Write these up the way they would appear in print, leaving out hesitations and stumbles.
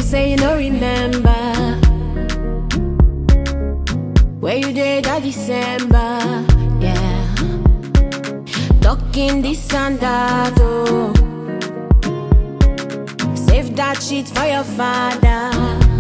say you don't remember where you did that December, yeah. Talking this and that, oh. Save that shit for your father.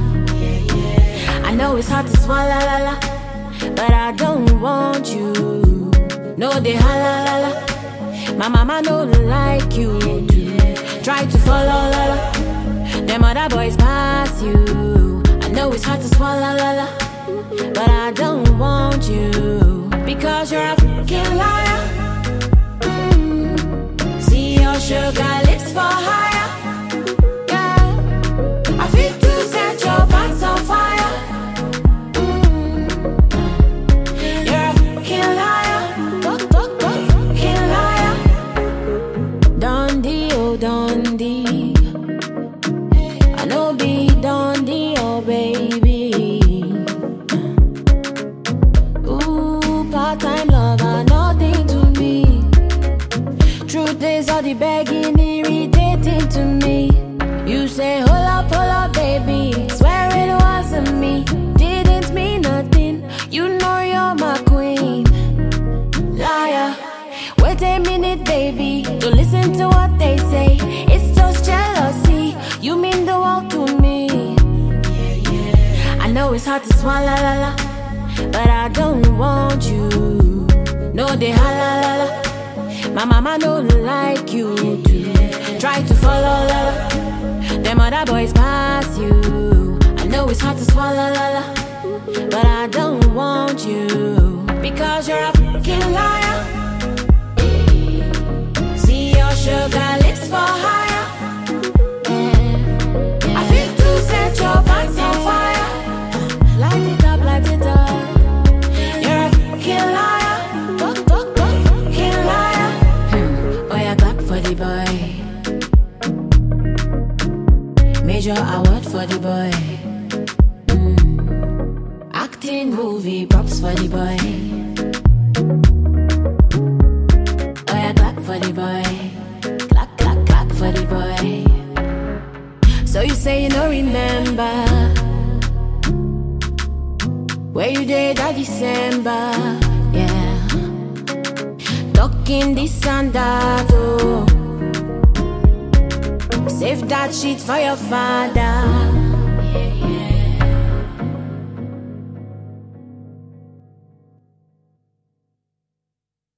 I know it's hard to swallow, la, la, but I don't want you. No, they holla, la, la. My mama don't like you too. Try to follow, la, la. Them other boys pass you. I know it's hard to swallow, la, la, but I don't want you because you're a fucking liar. See your sugar lips for higher. Yeah, I feel to set your pants on fire. You're a fucking liar. Fucking liar. Dundee, oh Dundee. I know be Dundee, oh baby. Part-time lover, nothing to me. Truth is all the begging irritating to me. You say hold up baby, swear it wasn't me. Didn't mean nothing, you know you're my queen. Liar, wait a minute baby, don't listen to what they say. It's just jealousy, you mean the world to me. I know it's hard to swallow, la, la, but I don't want you. No, they holla, la, la. My mama don't like you too. Try to follow, la, la. Them other boys pass you. I know it's hard to swallow, la, la, but I don't want you because you're a fucking liar. See your sugar lips for higher. I feel to set your pants on fire. Light it up, light it up. You're a fucking liar. Fucking liar. Oh, yeah, clap for the boy. Major award for the boy. Acting movie props for the boy. Oh, yeah, clap for the boy. Clap for the boy. So you say you don't remember where you did that December, yeah. Talking this and that, oh. Save that shit for your father.